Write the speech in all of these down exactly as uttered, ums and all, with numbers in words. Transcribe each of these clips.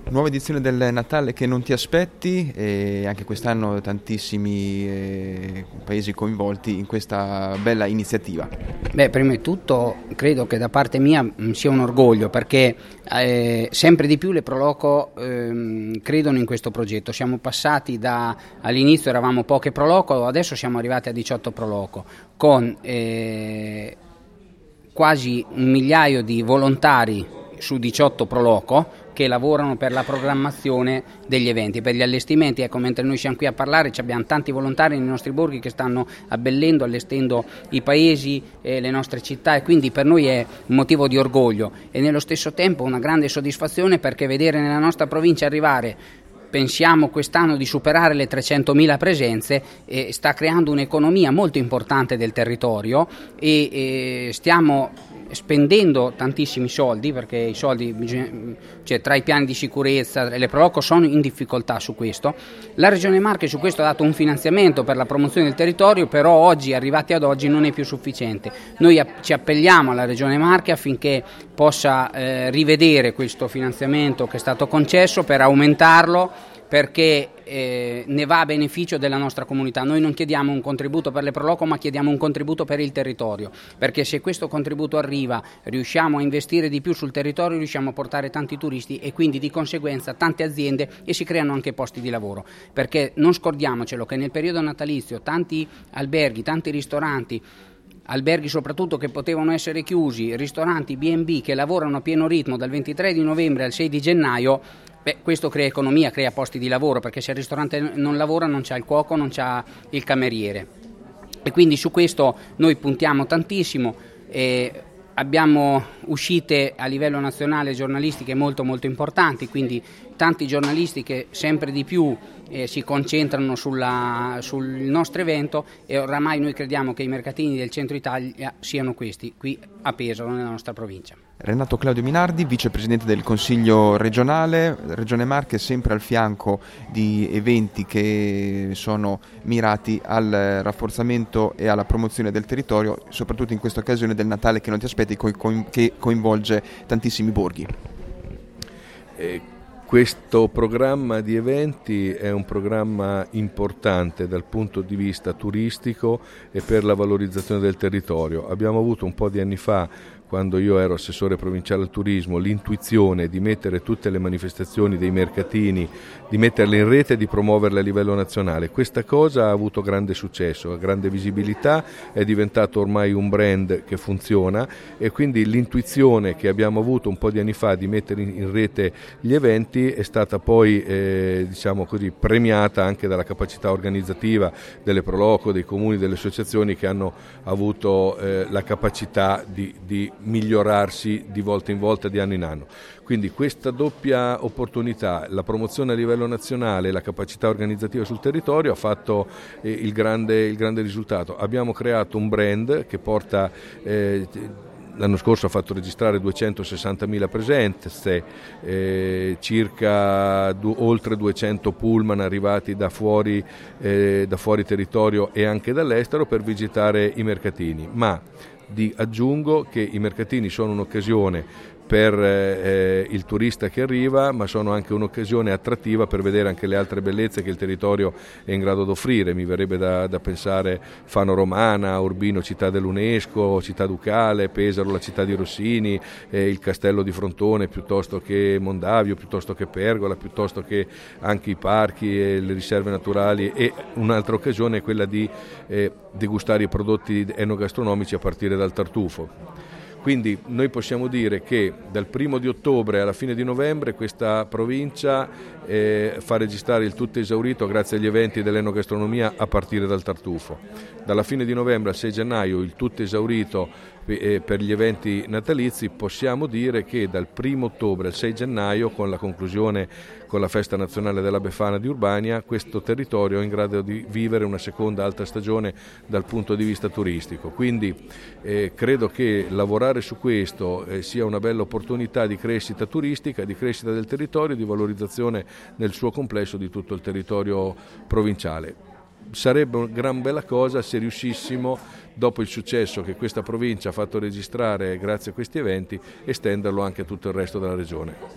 Nuova edizione del Natale che non ti aspetti, e anche quest'anno tantissimi eh, paesi coinvolti in questa bella iniziativa. Beh, prima di tutto credo che da parte mia mh, sia un orgoglio, perché eh, sempre di più le Proloco eh, credono in questo progetto. Siamo passati da, all'inizio eravamo poche Proloco, adesso siamo arrivati a diciotto Proloco con eh, quasi un migliaio di volontari su diciotto Proloco che lavorano per la programmazione degli eventi, per gli allestimenti. Ecco, mentre noi siamo qui a parlare abbiamo tanti volontari nei nostri borghi che stanno abbellendo, allestendo i paesi e le nostre città, e quindi per noi è un motivo di orgoglio e nello stesso tempo una grande soddisfazione, perché vedere nella nostra provincia arrivare, pensiamo quest'anno di superare le trecentomila presenze, e sta creando un'economia molto importante del territorio, e, e stiamo spendendo tantissimi soldi, perché i soldi, cioè, tra i piani di sicurezza e le Proloco sono in difficoltà su questo. La Regione Marche su questo ha dato un finanziamento per la promozione del territorio, però oggi, arrivati ad oggi, non è più sufficiente. Noi ci appelliamo alla Regione Marche affinché possa eh, rivedere questo finanziamento che è stato concesso, per aumentarlo, perché eh, ne va a beneficio della nostra comunità. Noi non chiediamo un contributo per le Proloco, ma chiediamo un contributo per il territorio, perché se questo contributo arriva, riusciamo a investire di più sul territorio, riusciamo a portare tanti turisti e quindi di conseguenza tante aziende, e si creano anche posti di lavoro, perché non scordiamocelo che nel periodo natalizio tanti alberghi, tanti ristoranti, alberghi soprattutto che potevano essere chiusi, ristoranti B and B che lavorano a pieno ritmo dal ventitré di novembre al sei di gennaio, beh, questo crea economia, crea posti di lavoro, perché se il ristorante non lavora non c'ha il cuoco, non c'ha il cameriere, e quindi su questo noi puntiamo tantissimo. E abbiamo uscite a livello nazionale giornalistiche molto molto importanti, quindi tanti giornalisti che sempre di più eh, si concentrano sulla, sul nostro evento, e oramai noi crediamo che i mercatini del centro Italia siano questi, qui a Pesaro, nella nostra provincia. Renato Claudio Minardi, vicepresidente del Consiglio regionale, Regione Marche, sempre al fianco di eventi che sono mirati al rafforzamento e alla promozione del territorio, soprattutto in questa occasione del Natale che non ti aspetti, che coinvolge tantissimi borghi. Eh, questo programma di eventi è un programma importante dal punto di vista turistico e per la valorizzazione del territorio. Abbiamo avuto un po' di anni fa, quando io ero assessore provinciale al turismo, l'intuizione di mettere tutte le manifestazioni dei mercatini, di metterle in rete e di promuoverle a livello nazionale. Questa cosa ha avuto grande successo, ha grande visibilità, è diventato ormai un brand che funziona, e quindi l'intuizione che abbiamo avuto un po' di anni fa di mettere in rete gli eventi è stata poi eh, diciamo così, premiata anche dalla capacità organizzativa delle Proloco, dei comuni, delle associazioni, che hanno avuto eh, la capacità di, di migliorarsi di volta in volta, di anno in anno. Quindi questa doppia opportunità, la promozione a livello nazionale e la capacità organizzativa sul territorio, ha fatto eh, il, grande, il grande risultato. Abbiamo creato un brand che porta eh, l'anno scorso ha fatto registrare duecentosessantamila presenze, eh, circa du, oltre duecento pullman arrivati da fuori, eh, da fuori territorio e anche dall'estero per visitare i mercatini. Ma di aggiungo che i mercatini sono un'occasione per eh, il turista che arriva, ma sono anche un'occasione attrattiva per vedere anche le altre bellezze che il territorio è in grado di offrire. Mi verrebbe da, da pensare Fano Romana, Urbino città dell'UNESCO, città ducale, Pesaro la città di Rossini, eh, il castello di Frontone, piuttosto che Mondavio, piuttosto che Pergola, piuttosto che anche i parchi e le riserve naturali, e un'altra occasione è quella di eh, degustare i prodotti enogastronomici a partire dal tartufo. Quindi noi possiamo dire che dal primo di ottobre alla fine di novembre questa provincia eh, fa registrare il tutto esaurito grazie agli eventi dell'enogastronomia a partire dal tartufo. Dalla fine di novembre al sei gennaio il tutto esaurito eh, per gli eventi natalizi. Possiamo dire che dal primo ottobre al sei gennaio, con la conclusione con la festa nazionale della Befana di Urbania, questo territorio è in grado di vivere una seconda alta stagione dal punto di vista turistico. Quindi eh, credo che lavorare su questo eh, sia una bella opportunità di crescita turistica, di crescita del territorio, di valorizzazione nel suo complesso di tutto il territorio provinciale. Sarebbe una gran bella cosa se riuscissimo, dopo il successo che questa provincia ha fatto registrare grazie a questi eventi, estenderlo anche a tutto il resto della regione.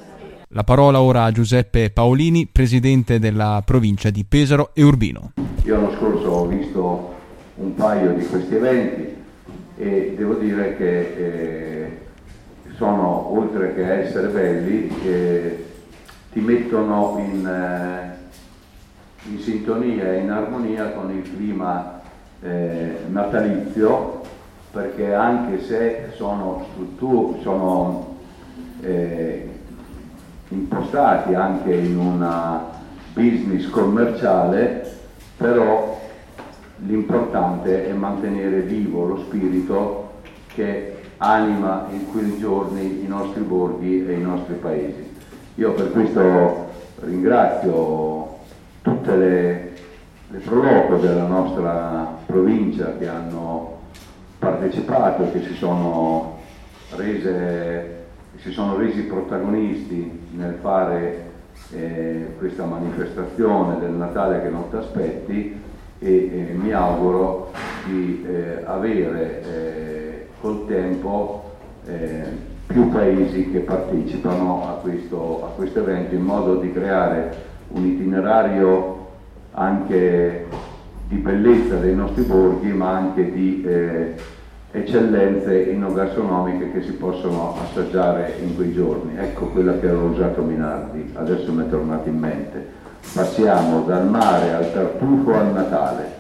La parola ora a Giuseppe Paolini, presidente della provincia di Pesaro e Urbino. Io l'anno scorso ho visto un paio di questi eventi e devo dire che eh, sono, oltre che essere belli, eh, ti mettono in, eh, in sintonia e in armonia con il clima eh, natalizio, perché anche se sono strutture, sono eh, impostati anche in una business commerciale, però l'importante è mantenere vivo lo spirito che anima in quei giorni i nostri borghi e i nostri paesi. Io per questo ringrazio tutte le, le proloco della nostra provincia che hanno partecipato e che si sono rese si sono resi protagonisti nel fare eh, questa manifestazione del Natale che non ti aspetti, e eh, mi auguro di eh, avere eh, col tempo eh, più paesi che partecipano a questo, a questo evento, in modo di creare un itinerario anche di bellezza dei nostri borghi, ma anche di eh, eccellenze enogastronomiche che si possono assaggiare in quei giorni. Ecco quella che avevo usato Minardi, adesso mi è tornato in mente. Passiamo dal mare al tartufo al Natale.